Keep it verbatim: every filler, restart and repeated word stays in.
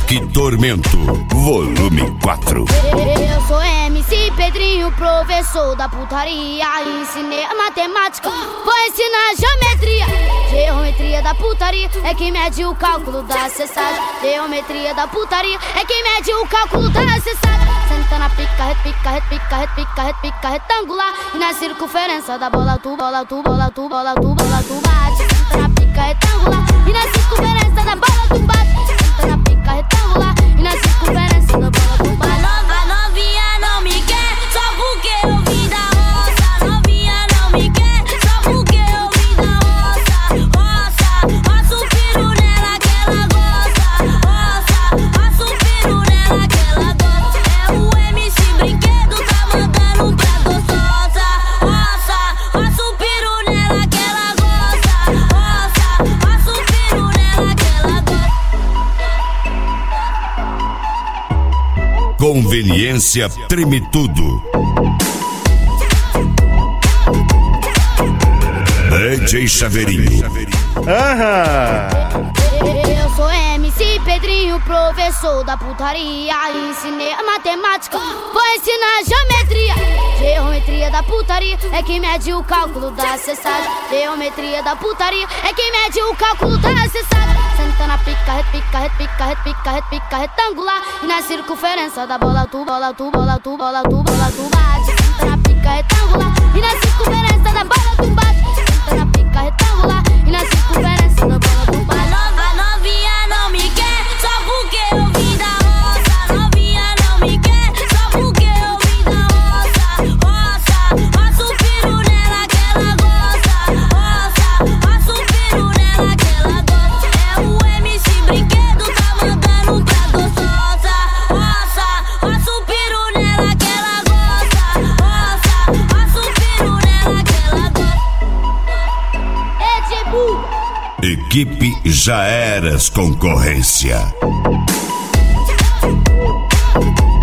Rock Tormento, volume quatro. Eu sou M C Pedrinho, professor da putaria. Ensinei a matemática, vou ensinar geometria. Geometria da putaria é quem mede o cálculo da cessagem. Geometria da putaria é quem mede o cálculo da cessagem. Senta na pica, repica, repica, repica, repica, retangular. E na circunferência da bola tu, bola tu, bola tu, bola tu, bola tu bate. Senta na pica retangular e na circunferência da bola tu bate. Senta na pica retangular e na circunferência da bola tu bate. A novinha não me quer só porque eu vim da roça. A novinha não me quer só porque eu vim da roça. Roça, roça o piru nela que ela gosta. Roça, roça o piru nela que ela gosta. É o M C Brinquedo, tá mandando pra gostosa. Roça, roça o piru nela que ela gosta. Roça, roça o piru nela que ela gosta. Conveniência treme tudo. D J Chaveirinho. Aham. Eu sou M C Pedrinho, professor da putaria. Ensinei a matemática, vou ensinar geometria. Geometria da putaria é quem mede o cálculo da cessagem. Geometria da putaria é quem mede o cálculo da cessagem. Senta na pica, repica, repica, repica, repica, retangular. E na circunferência da bola tu, bola tu, bola tu, bola tu, bola tu bate. Senta na pica retangular e na circunferência da bola tu bate. Senta na pica retangular e na circunferência da bola tu bate. A novinha não me quer só porque eu vim da roça. A novinha não me quer só porque eu vim da roça. Roça, roça o piru nela que ela gosta. Roça, roça o piru nela que ela gosta. É o M C Brinquedo, tá mandando pra gostosa. Roça, roça o piru nela que ela gosta. Roça, roça o piru nela que ela gosta. Edibu. Equipe Já Eras Concorrência.